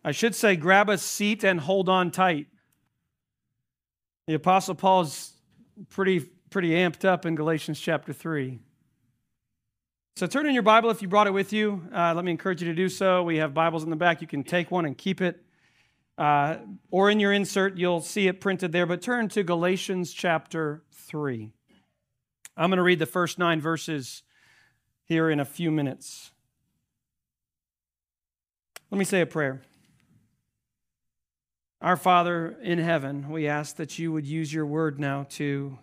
I should say, grab a seat and hold on tight. The Apostle Paul's pretty amped up in Galatians chapter 3. So turn in your Bible if you brought it with you. Let me encourage you to do so. We have Bibles in the back. You can take one and keep it. Or in your insert, you'll see it printed there. But turn to Galatians chapter 3. I'm going to read the first 9 verses here in a few minutes. Let me say a prayer. Our Father in heaven, we ask that you would use your word now to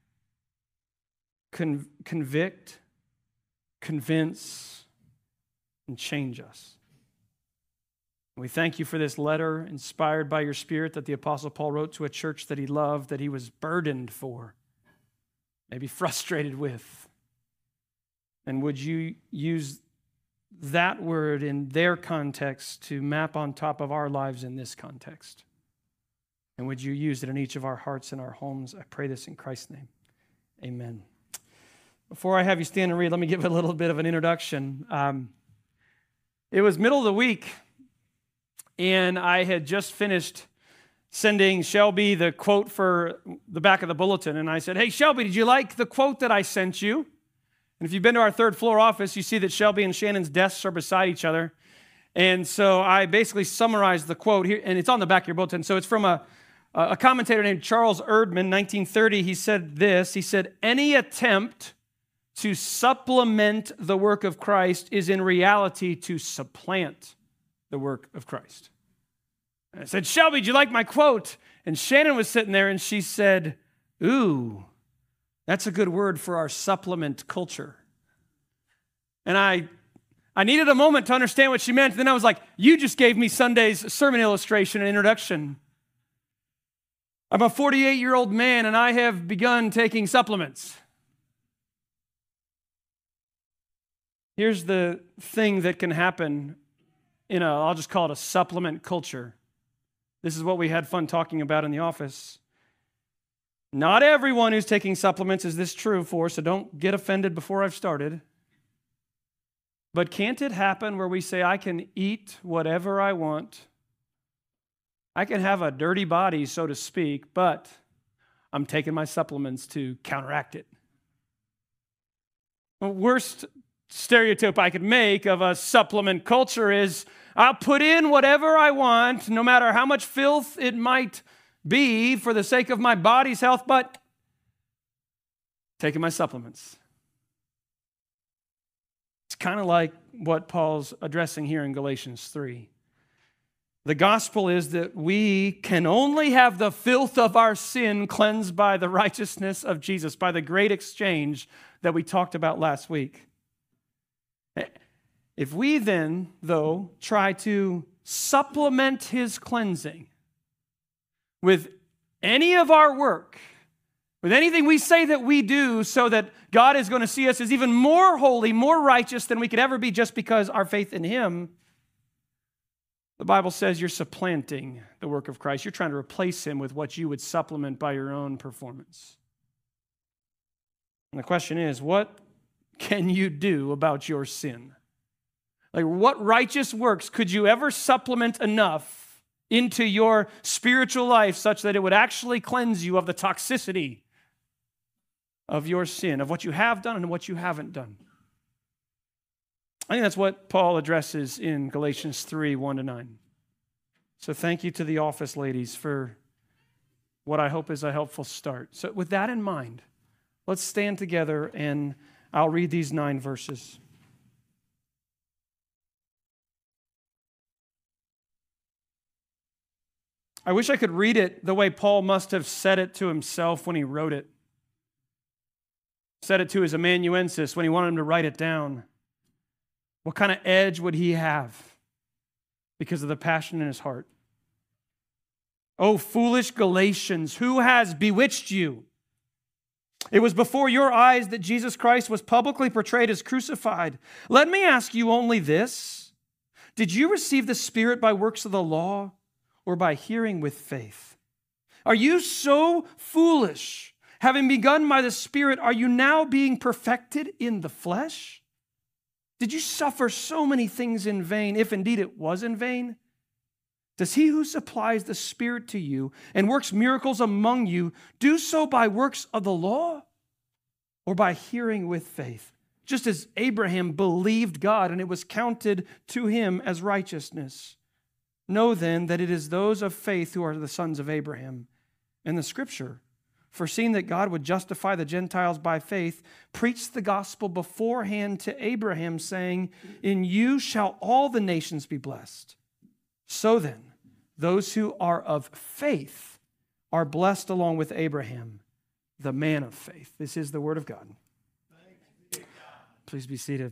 convict, convince, and change us. We thank you for this letter inspired by your Spirit that the Apostle Paul wrote to a church that he loved, that he was burdened for, maybe frustrated with. And would you use that word in their context to map on top of our lives in this context? And would you use it in each of our hearts and our homes? I pray this in Christ's name. Amen. Before I have you stand and read, let me give a little bit of an introduction. It was middle of the week, and I had just finished sending Shelby the quote for the back of the bulletin. And I said, hey, Shelby, did you like the quote that I sent you? And if you've been to our third floor office, you see that Shelby and Shannon's desks are beside each other. And so I basically summarized the quote here, and it's on the back of your bulletin. So it's from a commentator named Charles Erdman, 1930. He said this. He said, any attempt to supplement the work of Christ is in reality to supplant the work of Christ. And I said, Shelby, did you like my quote? And Shannon was sitting there and she said, ooh, that's a good word for our supplement culture. And I needed a moment to understand what she meant. And then I was like, you just gave me Sunday's sermon illustration and introduction. I'm a 48-year-old man and I have begun taking supplements. Here's the thing that can happen in I'll just call it a supplement culture. This is what we had fun talking about in the office. Not everyone who's taking supplements is this true for, so don't get offended before I've started. But can't it happen where we say, I can eat whatever I want, I can have a dirty body, so to speak, but I'm taking my supplements to counteract it? The worst stereotype I could make of a supplement culture is I'll put in whatever I want, no matter how much filth it might be for the sake of my body's health, but taking my supplements. It's kind of like what Paul's addressing here in Galatians 3. The gospel is that we can only have the filth of our sin cleansed by the righteousness of Jesus, by the great exchange that we talked about last week. If we then, though, try to supplement his cleansing with any of our work, with anything we say that we do so that God is going to see us as even more holy, more righteous than we could ever be just because our faith in him, the Bible says you're supplanting the work of Christ. You're trying to replace him with what you would supplement by your own performance. And the question is, what can you do about your sin? Like, what righteous works could you ever supplement enough into your spiritual life such that it would actually cleanse you of the toxicity of your sin, of what you have done and what you haven't done? I think that's what Paul addresses in Galatians 3, 1-9. So thank you to the office ladies for what I hope is a helpful start. So with that in mind, let's stand together and I'll read these 9 verses. I wish I could read it the way Paul must have said it to himself when he wrote it. Said it to his amanuensis when he wanted him to write it down. What kind of edge would he have because of the passion in his heart? Oh, foolish Galatians, who has bewitched you? It was before your eyes that Jesus Christ was publicly portrayed as crucified. Let me ask you only this. Did you receive the Spirit by works of the law or by hearing with faith? Are you so foolish? Having begun by the Spirit, are you now being perfected in the flesh? Did you suffer so many things in vain, if indeed it was in vain? Does he who supplies the Spirit to you and works miracles among you do so by works of the law or by hearing with faith? Just as Abraham believed God and it was counted to him as righteousness. Know then that it is those of faith who are the sons of Abraham. And the Scripture, foreseeing that God would justify the Gentiles by faith, preached the gospel beforehand to Abraham, saying, in you shall all the nations be blessed. So then, those who are of faith are blessed along with Abraham, the man of faith. This is the word of God. Please be seated.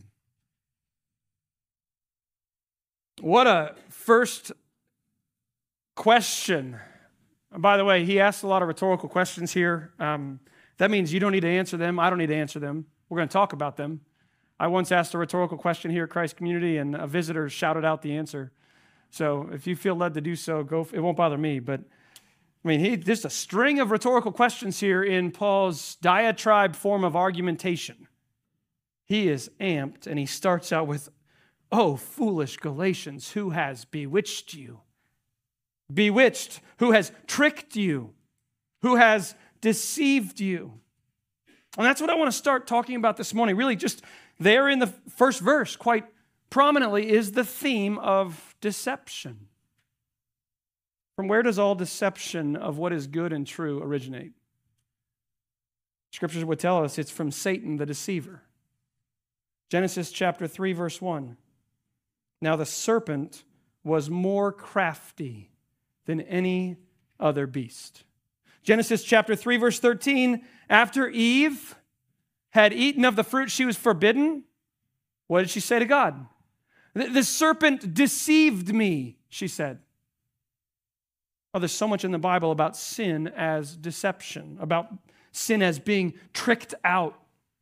What a first question. By the way, he asked a lot of rhetorical questions here. That means you don't need to answer them. I don't need to answer them. We're going to talk about them. I once asked a rhetorical question here at Christ Community, and a visitor shouted out the answer. So if you feel led to do so, go. It won't bother me. But I mean, just a string of rhetorical questions here in Paul's diatribe form of argumentation. He is amped, and he starts out with, "Oh, foolish Galatians, who has bewitched you? Bewitched, who has tricked you? Who has deceived you?" And that's what I want to start talking about this morning. Really, just there in the first verse, quite prominently, is the theme of deception. From where does all deception of what is good and true originate? Scriptures would tell us it's from Satan, the deceiver. Genesis chapter 3, verse 1. Now the serpent was more crafty than any other beast. Genesis chapter 3, verse 13. After Eve had eaten of the fruit she was forbidden, what did she say to God? The serpent deceived me, she said. Oh, there's so much in the Bible about sin as deception, about sin as being tricked out.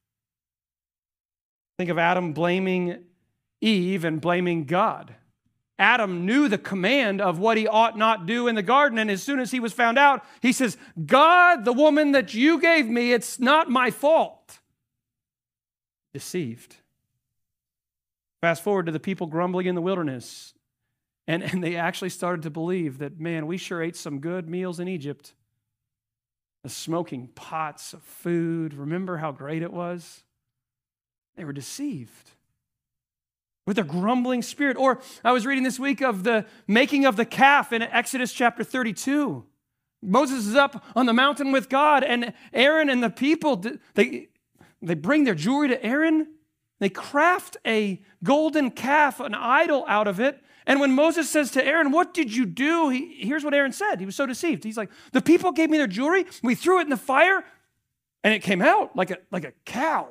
Think of Adam blaming Eve and blaming God. Adam knew the command of what he ought not do in the garden, and as soon as he was found out, he says, God, the woman that you gave me, it's not my fault. Deceived. Fast forward to the people grumbling in the wilderness, and they actually started to believe that, man, we sure ate some good meals in Egypt. The smoking pots of food, remember how great it was? They were deceived with a grumbling spirit. Or I was reading this week of the making of the calf in Exodus chapter 32. Moses is up on the mountain with God, and Aaron and the people, they bring their jewelry to Aaron. They craft a golden calf, an idol out of it. And when Moses says to Aaron, what did you do? Here's what Aaron said. He was so deceived. He's like, the people gave me their jewelry. We threw it in the fire, and it came out like a cow.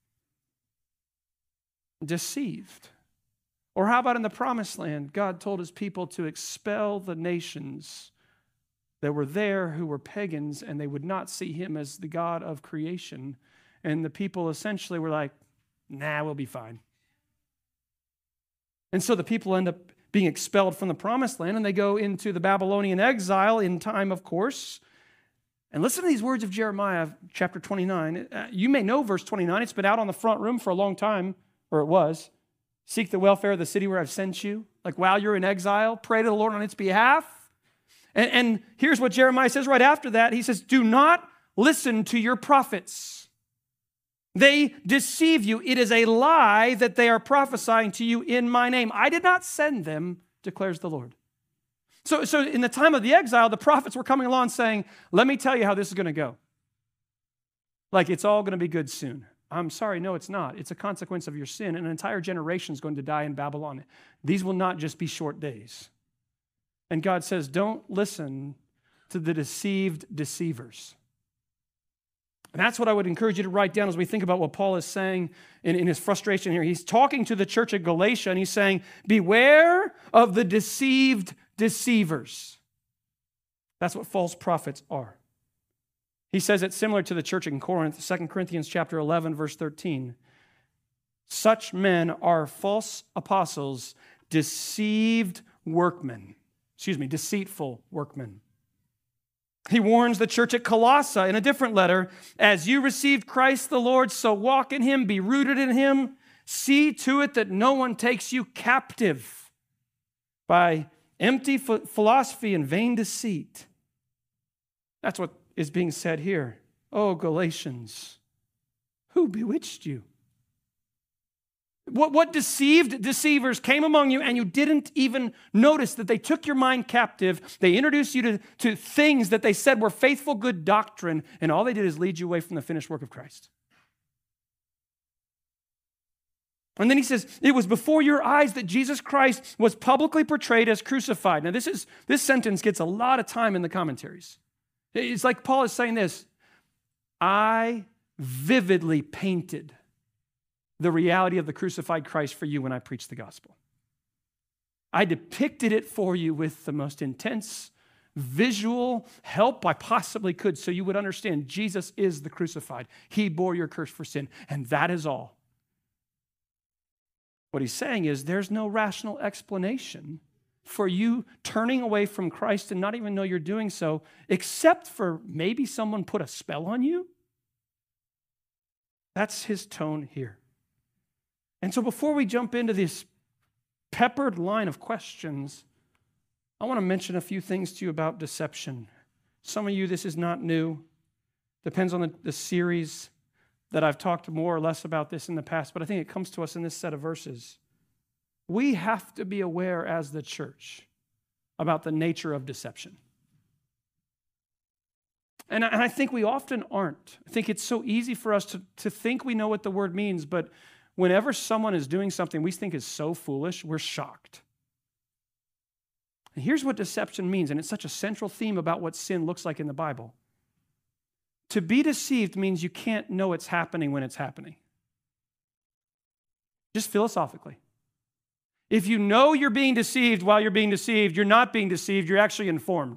Deceived. Or how about in the promised land? God told his people to expel the nations that were there who were pagans, and they would not see him as the God of creation. And the people essentially were like, nah, we'll be fine. And so the people end up being expelled from the promised land, and they go into the Babylonian exile in time, of course. And listen to these words of Jeremiah chapter 29. You may know verse 29. It's been out on the front room for a long time, or it was. Seek the welfare of the city where I've sent you. Like while you're in exile, pray to the Lord on its behalf. And here's what Jeremiah says right after that. He says, do not listen to your prophets. They deceive you. It is a lie that they are prophesying to you in my name. I did not send them, declares the Lord. So in the time of the exile, the prophets were coming along saying, let me tell you how this is going to go. Like it's all going to be good soon. I'm sorry, no, it's not. It's a consequence of your sin. An entire generation is going to die in Babylon. These will not just be short days. And God says, don't listen to the deceived deceivers. And that's what I would encourage you to write down as we think about what Paul is saying in his frustration here. He's talking to the church at Galatia, and he's saying, beware of the deceived deceivers. That's what false prophets are. He says it's similar to the church in Corinth, 2 Corinthians chapter 11, verse 13. Such men are false apostles, deceitful workmen. He warns the church at Colossae in a different letter, as you received Christ the Lord, so walk in him, be rooted in him. See to it that no one takes you captive by empty philosophy and vain deceit. That's what is being said here. Oh, Galatians, who bewitched you? What deceived deceivers came among you and you didn't even notice that they took your mind captive? They introduced you to things that they said were faithful, good doctrine, and all they did is lead you away from the finished work of Christ. And then he says, it was before your eyes that Jesus Christ was publicly portrayed as crucified. Now this sentence gets a lot of time in the commentaries. It's like Paul is saying this, I vividly painted the reality of the crucified Christ for you when I preached the gospel. I depicted it for you with the most intense visual help I possibly could so you would understand Jesus is the crucified. He bore your curse for sin, and that is all. What he's saying is there's no rational explanation for you turning away from Christ and not even know you're doing so, except for maybe someone put a spell on you. That's his tone here. And so before we jump into this peppered line of questions, I want to mention a few things to you about deception. Some of you, this is not new. Depends on the series that I've talked more or less about this in the past, but I think it comes to us in this set of verses. We have to be aware as the church about the nature of deception. And I think we often aren't. I think it's so easy for us to think we know what the word means, but whenever someone is doing something we think is so foolish, we're shocked. And here's what deception means, and it's such a central theme about what sin looks like in the Bible. To be deceived means you can't know it's happening when it's happening. Just philosophically. If you know you're being deceived while you're being deceived, you're not being deceived, you're actually informed.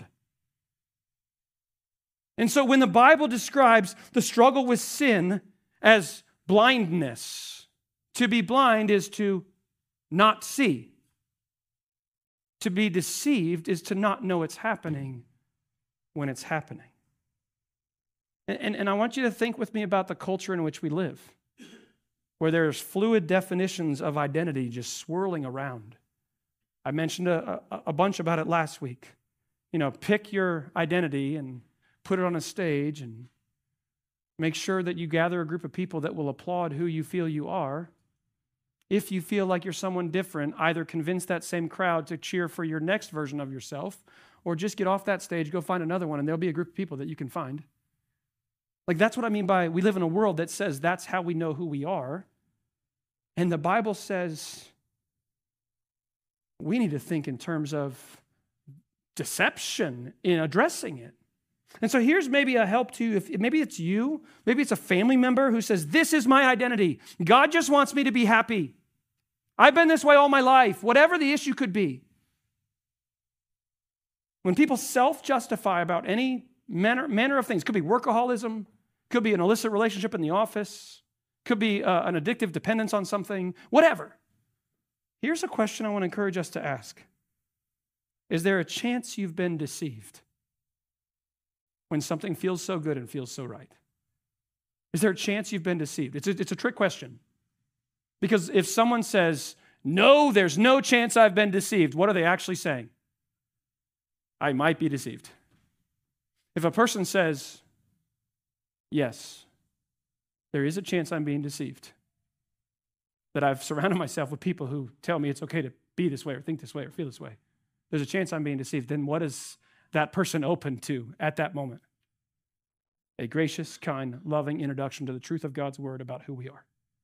And so when the Bible describes the struggle with sin as blindness, to be blind is to not see. To be deceived is to not know it's happening when it's happening. And I want you to think with me about the culture in which we live, where there's fluid definitions of identity just swirling around. I mentioned a bunch about it last week. You know, pick your identity and put it on a stage and make sure that you gather a group of people that will applaud who you feel you are. If you feel like you're someone different, either convince that same crowd to cheer for your next version of yourself, or just get off that stage, go find another one, and there'll be a group of people that you can find. Like, that's what I mean by we live in a world that says that's how we know who we are. And the Bible says we need to think in terms of deception in addressing it. And so here's maybe a help to you. Maybe it's you, maybe it's a family member who says, this is my identity. God just wants me to be happy. I've been this way all my life, whatever the issue could be. When people self-justify about any manner of things, could be workaholism, could be an illicit relationship in the office, could be an addictive dependence on something, whatever. Here's a question I want to encourage us to ask. Is there a chance you've been deceived when something feels so good and feels so right? Is there a chance you've been deceived? It's a trick question. Because if someone says, no, there's no chance I've been deceived, what are they actually saying? I might be deceived. If a person says, yes, there is a chance I'm being deceived, that I've surrounded myself with people who tell me it's okay to be this way or think this way or feel this way, there's a chance I'm being deceived, then what is that person open to at that moment? A gracious, kind, loving introduction to the truth of God's word about who we are.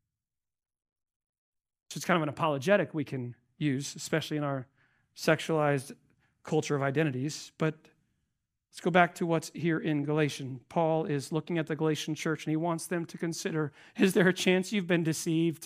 So it's kind of an apologetic we can use, especially in our sexualized culture of identities. But let's go back to what's here in Galatians. Paul is looking at the Galatian church and he wants them to consider, is there a chance you've been deceived?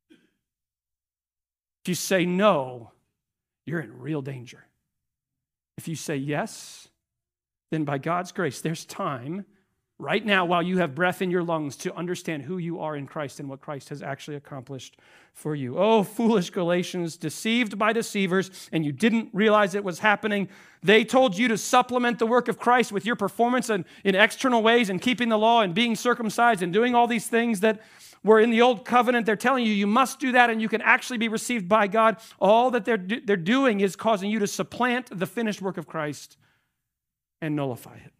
If you say no, you're in real danger. If you say yes, then by God's grace, there's time right now while you have breath in your lungs to understand who you are in Christ and what Christ has actually accomplished for you. Oh, foolish Galatians, deceived by deceivers, and you didn't realize it was happening. They told you to supplement the work of Christ with your performance in external ways and keeping the law and being circumcised and doing all these things that where in the old covenant they're telling you must do that and you can actually be received by God, all that they're doing is causing you to supplant the finished work of Christ and nullify it.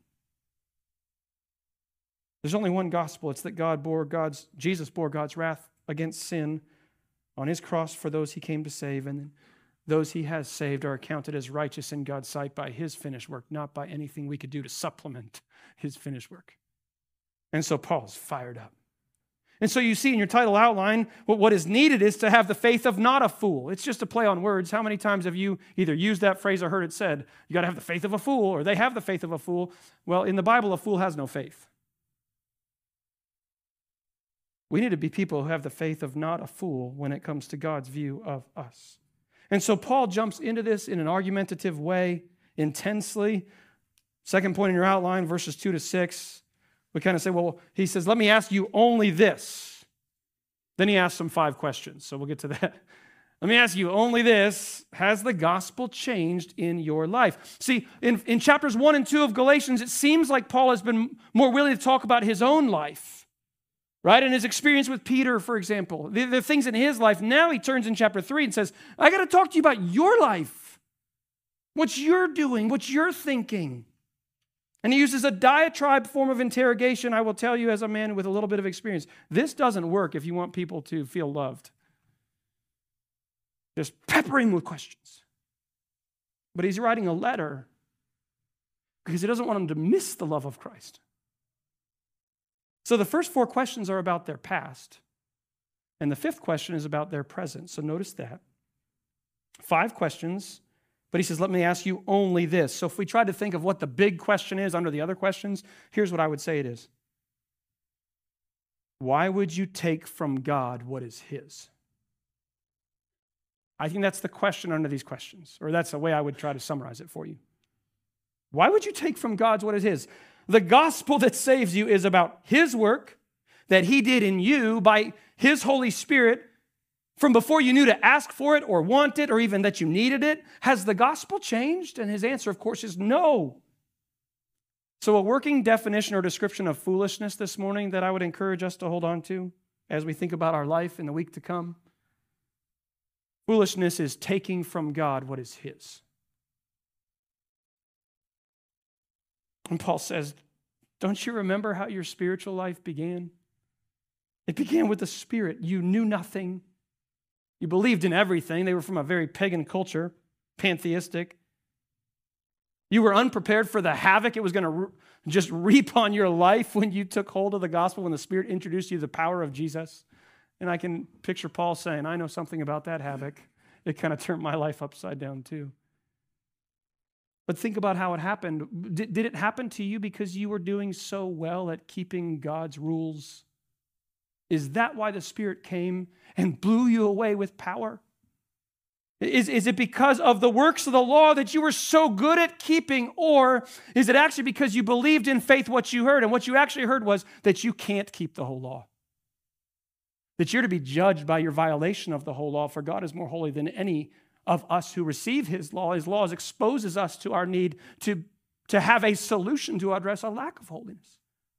There's only one gospel. It's that Jesus bore God's wrath against sin on his cross for those he came to save, and those he has saved are accounted as righteous in God's sight by his finished work, not by anything we could do to supplement his finished work. And so Paul's fired up. And so you see in your title outline, what is needed is to have the faith of not a fool. It's just a play on words. How many times have you either used that phrase or heard it said, you got to have the faith of a fool, or they have the faith of a fool? Well, in the Bible, a fool has no faith. We need to be people who have the faith of not a fool when it comes to God's view of us. And so Paul jumps into this in an argumentative way, intensely. Second point in your outline, verses 2 to 6. We kind of say, well, he says, let me ask you only this. Then he asks them 5 questions, so we'll get to that. Let me ask you only this. Has the gospel changed in your life? See, in chapters 1 and 2 of Galatians, it seems like Paul has been more willing to talk about his own life, right? And his experience with Peter, for example. The things in his life. Now he turns in chapter 3 and says, I got to talk to you about your life. What you're doing, what you're thinking. And he uses a diatribe form of interrogation. I will tell you as a man with a little bit of experience, this doesn't work if you want people to feel loved. Just peppering with questions. But he's writing a letter because he doesn't want them to miss the love of Christ. So the first 4 questions are about their past. And the 5th question is about their present. So notice that. 5 questions. But he says, let me ask you only this. So if we try to think of what the big question is under the other questions, here's what I would say it is. Why would you take from God what is his? I think that's the question under these questions, or that's the way I would try to summarize it for you. Why would you take from God what is his? The gospel that saves you is about his work that he did in you by his Holy Spirit from before you knew to ask for it or want it or even that you needed it. Has the gospel changed? And his answer, of course, is no. So a working definition or description of foolishness this morning that I would encourage us to hold on to as we think about our life in the week to come. Foolishness is taking from God what is his. And Paul says, don't you remember how your spiritual life began? It began with the Spirit. You knew nothing. You believed in everything. They were from a very pagan culture, pantheistic. You were unprepared for the havoc it was going to just reap on your life when you took hold of the gospel, when the Spirit introduced you to the power of Jesus. And I can picture Paul saying, I know something about that havoc. It kind of turned my life upside down too. But think about how it happened. Did it happen to you because you were doing so well at keeping God's rules? Is that why the Spirit came and blew you away with power? Is it because of the works of the law that you were so good at keeping? Or is it actually because you believed in faith what you heard? And what you actually heard was that you can't keep the whole law. That you're to be judged by your violation of the whole law, for God is more holy than any of us who receive his law. His laws exposes us to our need to have a solution to address a lack of holiness.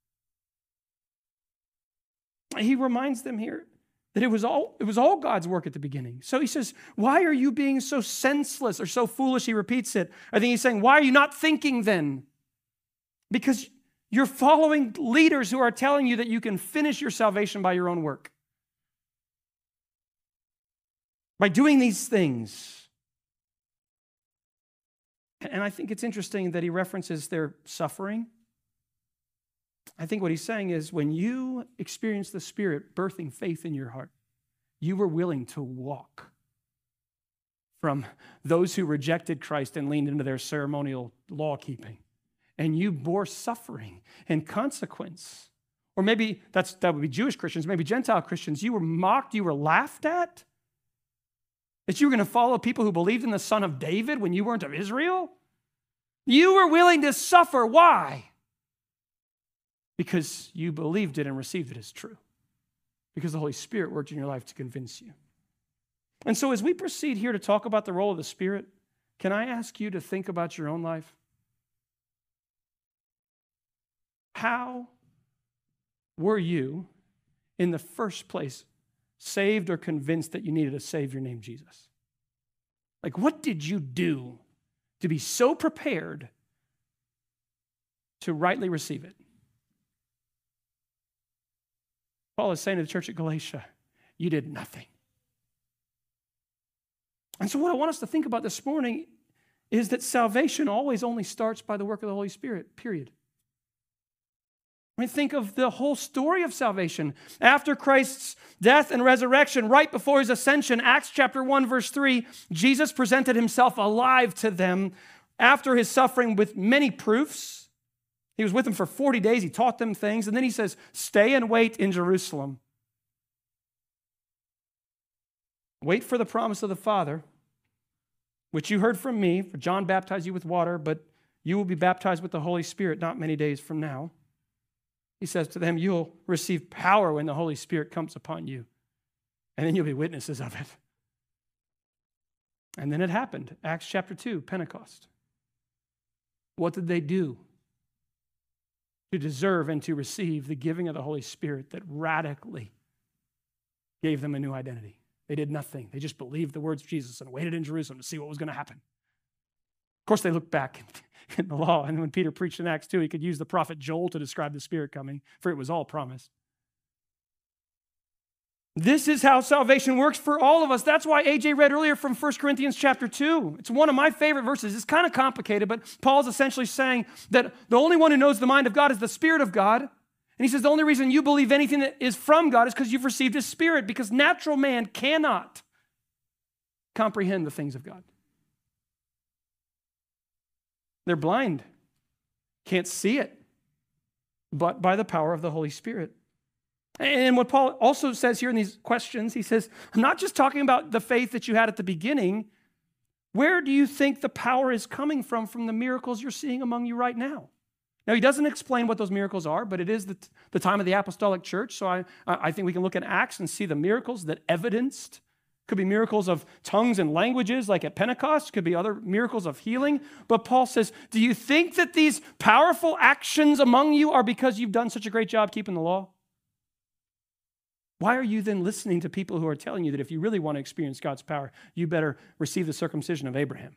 He reminds them here that it was all God's work at the beginning. So he says, why are you being so senseless or so foolish? He repeats it. I think he's saying, why are you not thinking then? Because you're following leaders who are telling you that you can finish your salvation by your own work. By doing these things. And I think it's interesting that he references their suffering. I think what he's saying is when you experience the Spirit birthing faith in your heart, you were willing to walk from those who rejected Christ and leaned into their ceremonial law keeping. And you bore suffering and consequence. Or maybe that would be Jewish Christians, maybe Gentile Christians. You were mocked, you were laughed at. That you were going to follow people who believed in the Son of David when you weren't of Israel? You were willing to suffer. Why? Because you believed it and received it as true. Because the Holy Spirit worked in your life to convince you. And so as we proceed here to talk about the role of the Spirit, can I ask you to think about your own life? How were you in the first place saved or convinced that you needed a Savior named Jesus? Like, what did you do to be so prepared to rightly receive it? Paul is saying to the church at Galatia, you did nothing. And so what I want us to think about this morning is that salvation always only starts by the work of the Holy Spirit, period. I mean, think of the whole story of salvation. After Christ's death and resurrection, right before his ascension, Acts chapter 1, verse 3, Jesus presented himself alive to them after his suffering with many proofs. He was with them for 40 days. He taught them things. And then he says, stay and wait in Jerusalem. Wait for the promise of the Father, which you heard from me. For John baptized you with water, but you will be baptized with the Holy Spirit not many days from now. He says to them, you'll receive power when the Holy Spirit comes upon you. And then you'll be witnesses of it. And then it happened. Acts chapter 2, Pentecost. What did they do to deserve and to receive the giving of the Holy Spirit that radically gave them a new identity? They did nothing. They just believed the words of Jesus and waited in Jerusalem to see what was going to happen. Of course, they looked back in the law, and when Peter preached in Acts 2, he could use the prophet Joel to describe the Spirit coming, for it was all promised. This is how salvation works for all of us. That's why AJ read earlier from 1 Corinthians chapter 2. It's one of my favorite verses. It's kind of complicated, but Paul's essentially saying that the only one who knows the mind of God is the Spirit of God. And he says the only reason you believe anything that is from God is because you've received his Spirit, because natural man cannot comprehend the things of God. They're blind, can't see it, but by the power of the Holy Spirit. And what Paul also says here in these questions, he says, I'm not just talking about the faith that you had at the beginning. Where do you think the power is coming from the miracles you're seeing among you right now? Now, he doesn't explain what those miracles are, but it is the time of the apostolic church, so I think we can look at Acts and see the miracles that evidenced. Could be miracles of tongues and languages like at Pentecost. Could be other miracles of healing. But Paul says, do you think that these powerful actions among you are because you've done such a great job keeping the law? Why are you then listening to people who are telling you that if you really want to experience God's power, you better receive the circumcision of Abraham?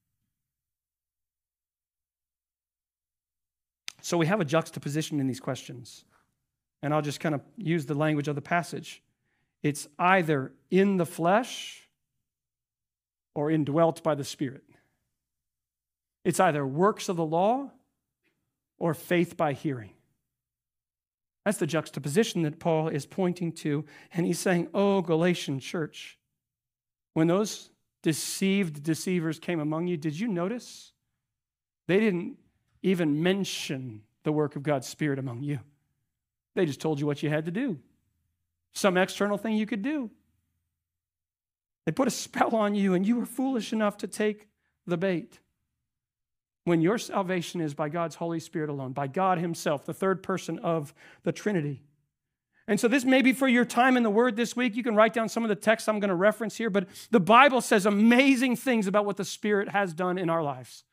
So we have a juxtaposition in these questions. And I'll just kind of use the language of the passage. It's either in the flesh or indwelt by the Spirit. It's either works of the law or faith by hearing. That's the juxtaposition that Paul is pointing to. And he's saying, oh, Galatian church, when those deceived deceivers came among you, did you notice? They didn't even mention the work of God's Spirit among you. They just told you what you had to do. Some external thing you could do. They put a spell on you and you were foolish enough to take the bait. When your salvation is by God's Holy Spirit alone, by God himself, the third person of the Trinity. And so this may be for your time in the Word this week. You can write down some of the texts I'm going to reference here, but the Bible says amazing things about what the Spirit has done in our lives.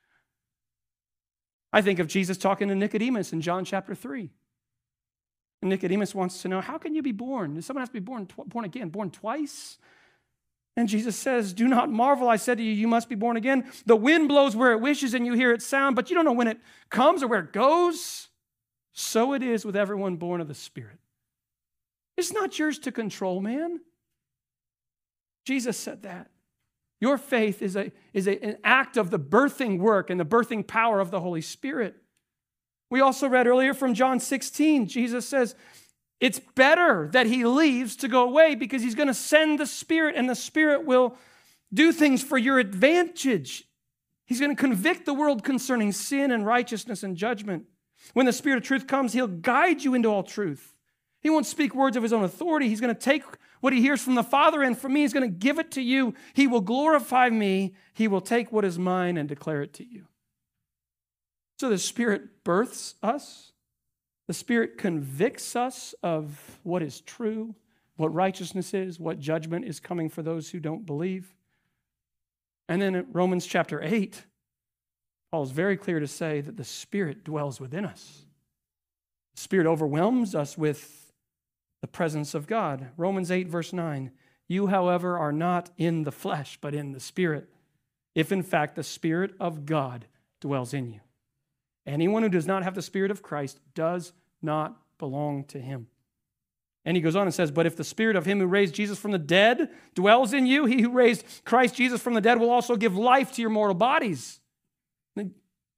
I think of Jesus talking to Nicodemus in John chapter 3. And Nicodemus wants to know, how can you be born? Does someone have to be born again, born twice? And Jesus says, do not marvel, I said to you, you must be born again. The wind blows where it wishes and you hear its sound, but you don't know when it comes or where it goes. So it is with everyone born of the Spirit. It's not yours to control, man. Jesus said that. Your faith is an act of the birthing work and the birthing power of the Holy Spirit. We also read earlier from John 16, Jesus says, it's better that he leaves to go away because he's going to send the Spirit and the Spirit will do things for your advantage. He's going to convict the world concerning sin and righteousness and judgment. When the Spirit of truth comes, he'll guide you into all truth. He won't speak words of his own authority. He's going to take what he hears from the Father and from me. He's going to give it to you. He will glorify me. He will take what is mine and declare it to you. So the Spirit births us. The Spirit convicts us of what is true, what righteousness is, what judgment is coming for those who don't believe. And then in Romans chapter 8, Paul is very clear to say that the Spirit dwells within us. The Spirit overwhelms us with the presence of God. Romans 8, verse 9. You, however, are not in the flesh, but in the Spirit, if in fact the Spirit of God dwells in you. Anyone who does not have the Spirit of Christ does not belong to him. And he goes on and says, but if the Spirit of him who raised Jesus from the dead dwells in you, he who raised Christ Jesus from the dead will also give life to your mortal bodies. Of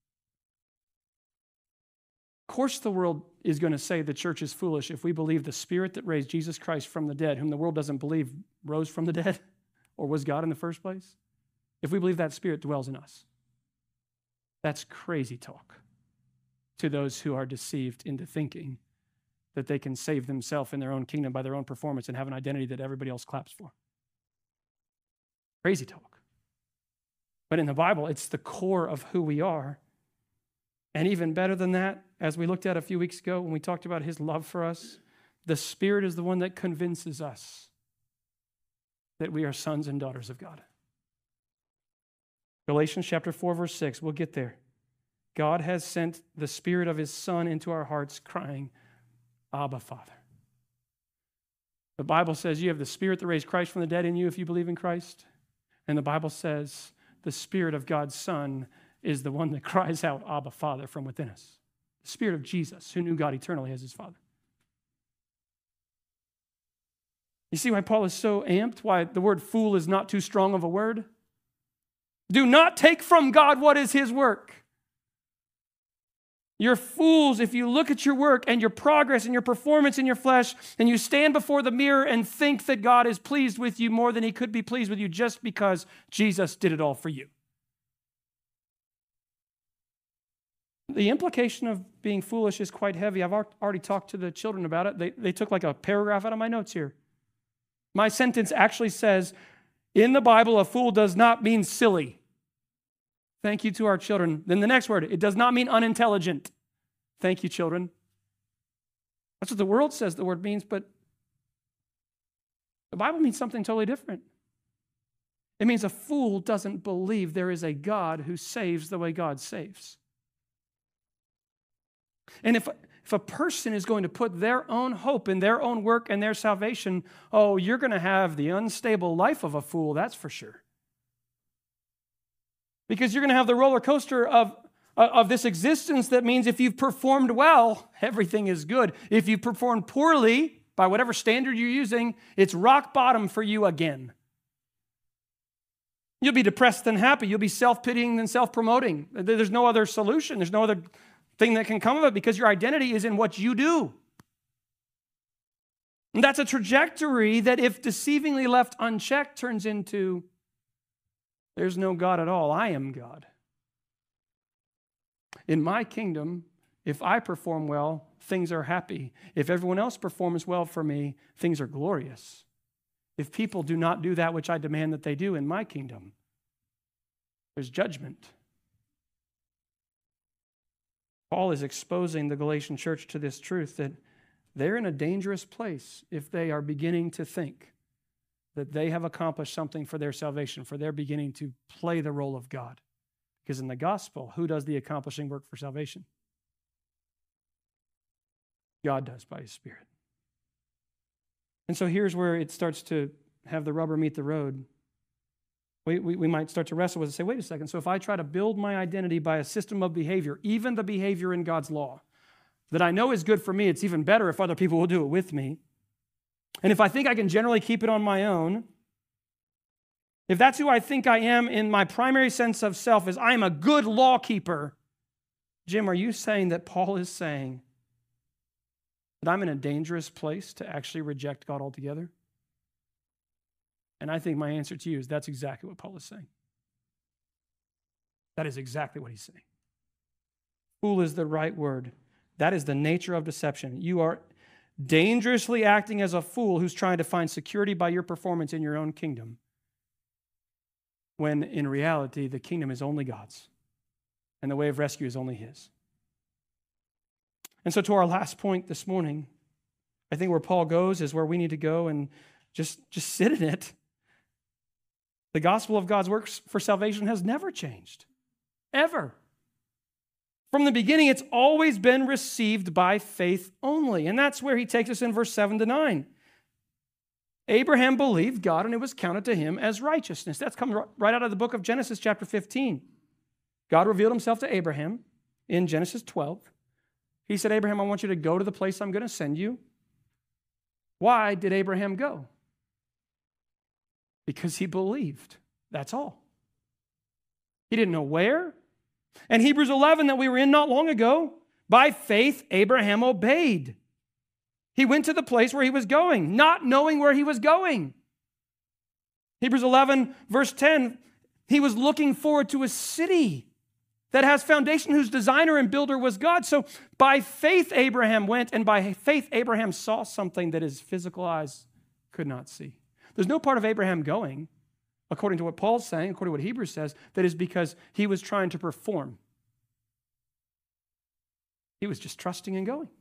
course the world is going to say the church is foolish if we believe the Spirit that raised Jesus Christ from the dead, whom the world doesn't believe rose from the dead or was God in the first place. If we believe that Spirit dwells in us, that's crazy talk to those who are deceived into thinking that they can save themselves in their own kingdom by their own performance and have an identity that everybody else claps for. Crazy talk. But in the Bible, it's the core of who we are. And even better than that, as we looked at a few weeks ago when we talked about his love for us, the Spirit is the one that convinces us that we are sons and daughters of God. Galatians chapter 4, verse 6, we'll get there. God has sent the Spirit of his Son into our hearts, crying, Abba, Father. The Bible says you have the Spirit that raised Christ from the dead in you if you believe in Christ. And the Bible says the Spirit of God's Son is the one that cries out, Abba, Father, from within us. The Spirit of Jesus, who knew God eternally as his Father. You see why Paul is so amped? Why the word fool is not too strong of a word? Do not take from God what is his work. You're fools if you look at your work and your progress and your performance in your flesh and you stand before the mirror and think that God is pleased with you more than he could be pleased with you just because Jesus did it all for you. The implication of being foolish is quite heavy. I've already talked to the children about it. They took like a paragraph out of my notes here. My sentence actually says, in the Bible, a fool does not mean silly. Thank you to our children. Then the next word, it does not mean unintelligent. Thank you, children. That's what the world says the word means, but the Bible means something totally different. It means a fool doesn't believe there is a God who saves the way God saves. And if a person is going to put their own hope in their own work and their salvation, oh, you're going to have the unstable life of a fool, that's for sure. Because you're going to have the roller coaster of this existence that means if you've performed well, everything is good. If you perform poorly, by whatever standard you're using, it's rock bottom for you again. You'll be depressed than happy. You'll be self-pitying than self-promoting. There's no other solution. There's no other thing that can come of it because your identity is in what you do. And that's a trajectory that if deceivingly left unchecked turns into there's no God at all. I am God. In my kingdom, if I perform well, things are happy. If everyone else performs well for me, things are glorious. If people do not do that which I demand that they do in my kingdom, there's judgment. Paul is exposing the Galatian church to this truth that they're in a dangerous place if they are beginning to think that they have accomplished something for their salvation, for their beginning to play the role of God. Because in the gospel, who does the accomplishing work for salvation? God does by his Spirit. And so here's where it starts to have the rubber meet the road. We might start to wrestle with it and say, wait a second, so if I try to build my identity by a system of behavior, even the behavior in God's law, that I know is good for me, it's even better if other people will do it with me. And if I think I can generally keep it on my own, if that's who I think I am in my primary sense of self is I am a good law keeper, Jim, are you saying that Paul is saying that I'm in a dangerous place to actually reject God altogether? And I think my answer to you is that's exactly what Paul is saying. That is exactly what he's saying. Fool is the right word. That is the nature of deception. You are dangerously acting as a fool who's trying to find security by your performance in your own kingdom, when in reality, the kingdom is only God's, and the way of rescue is only his. And so to our last point this morning, I think where Paul goes is where we need to go and just sit in it. The gospel of God's works for salvation has never changed, ever. From the beginning, it's always been received by faith only. And that's where he takes us in verse 7 to 9. Abraham believed God, and it was counted to him as righteousness. That's come right out of the book of Genesis chapter 15. God revealed himself to Abraham in Genesis 12. He said, Abraham, I want you to go to the place I'm going to send you. Why did Abraham go? Because he believed. That's all. He didn't know where. And Hebrews 11 that we were in not long ago, by faith, Abraham obeyed. He went to the place where he was going, not knowing where he was going. Hebrews 11, verse 10, he was looking forward to a city that has foundation, whose designer and builder was God. So by faith, Abraham went, and by faith, Abraham saw something that his physical eyes could not see. There's no part of Abraham going, according to what Paul's saying, according to what Hebrews says, that is because he was trying to perform. He was just trusting and going.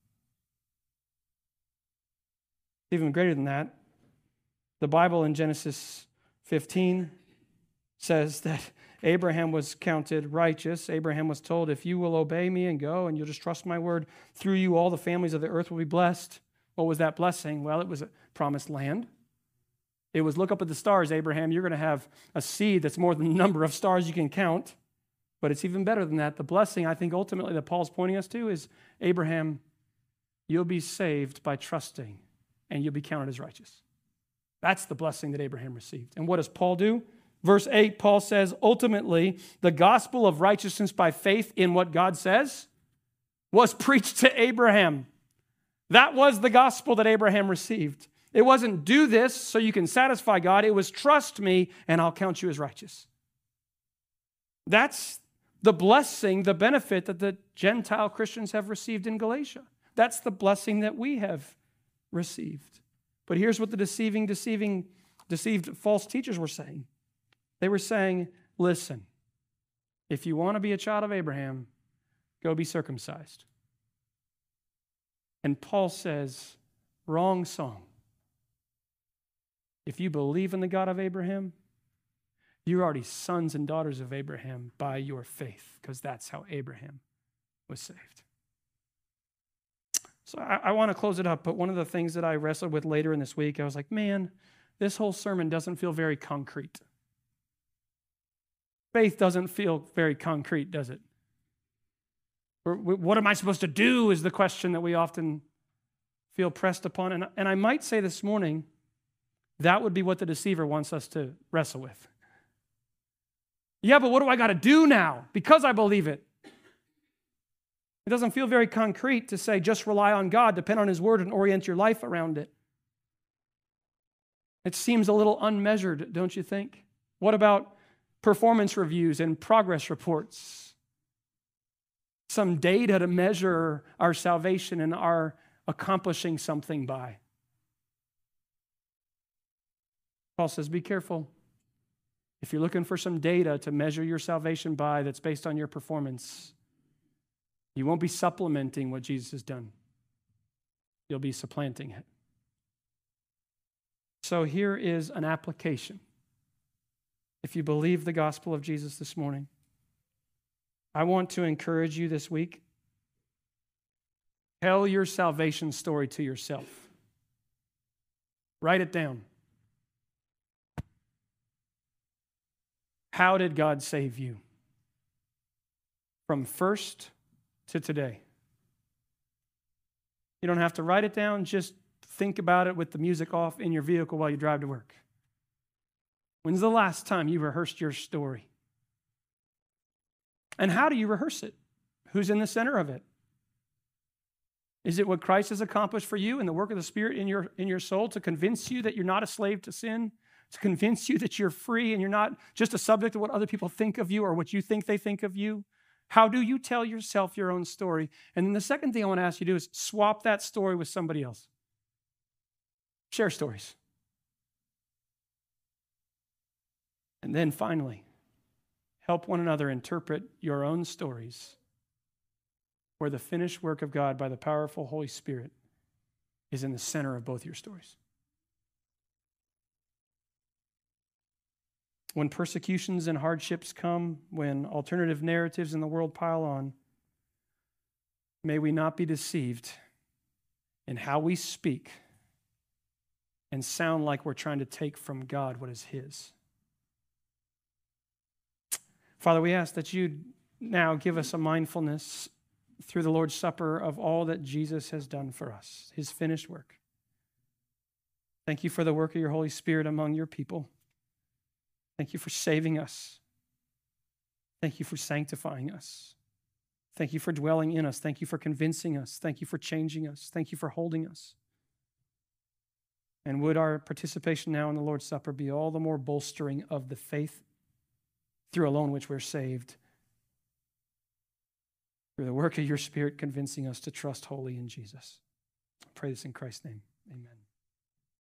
Even greater than that, the Bible in Genesis 15 says that Abraham was counted righteous. Abraham was told, if you will obey me and go and you'll just trust my word, through you all the families of the earth will be blessed. What was that blessing? Well, it was a promised land. It was, look up at the stars, Abraham. You're going to have a seed that's more than the number of stars you can count. But it's even better than that. The blessing, I think, ultimately that Paul's pointing us to is, Abraham, you'll be saved by trusting, and you'll be counted as righteous. That's the blessing that Abraham received. And what does Paul do? Verse 8, Paul says, ultimately, the gospel of righteousness by faith in what God says was preached to Abraham. That was the gospel that Abraham received. It wasn't do this so you can satisfy God. It was trust me and I'll count you as righteous. That's the blessing, the benefit that the Gentile Christians have received in Galatia. That's the blessing that we have received. But here's what the deceived false teachers were saying. They were saying, listen, if you want to be a child of Abraham, go be circumcised. And Paul says, wrong song. If you believe in the God of Abraham, you're already sons and daughters of Abraham by your faith, because that's how Abraham was saved. So I want to close it up, but one of the things that I wrestled with later in this week, I was like, man, this whole sermon doesn't feel very concrete. Faith doesn't feel very concrete, does it? What am I supposed to do is the question that we often feel pressed upon. And I might say this morning, that would be what the deceiver wants us to wrestle with. Yeah, but what do I got to do now? Because I believe it. It doesn't feel very concrete to say just rely on God, depend on His Word, and orient your life around it. It seems a little unmeasured, don't you think? What about performance reviews and progress reports? Some data to measure our salvation and our accomplishing something by. Paul says, be careful. If you're looking for some data to measure your salvation by that's based on your performance, you won't be supplementing what Jesus has done. You'll be supplanting it. So here is an application. If you believe the gospel of Jesus this morning, I want to encourage you this week. Tell your salvation story to yourself. Write it down. How did God save you? From first to today. You don't have to write it down. Just think about it with the music off in your vehicle while you drive to work. When's the last time you rehearsed your story? And how do you rehearse it? Who's in the center of it? Is it what Christ has accomplished for you in the work of the Spirit in your soul to convince you that you're not a slave to sin? To convince you that you're free and you're not just a subject of what other people think of you or what you think they think of you? How do you tell yourself your own story? And then the second thing I want to ask you to do is swap that story with somebody else. Share stories. And then finally, help one another interpret your own stories where the finished work of God by the powerful Holy Spirit is in the center of both your stories. When persecutions and hardships come, when alternative narratives in the world pile on, May we not be deceived in how we speak and sound like we're trying to take from God what is his. Father, we ask that you now give us a mindfulness through the Lord's Supper of all that Jesus has done for us, his finished work. Thank you for the work of your Holy Spirit among your people. Thank you for saving us. Thank you for sanctifying us. Thank you for dwelling in us. Thank you for convincing us. Thank you for changing us. Thank you for holding us. And would our participation now in the Lord's Supper be all the more bolstering of the faith through alone which we're saved, through the work of your Spirit convincing us to trust wholly in Jesus. I pray this in Christ's name. Amen.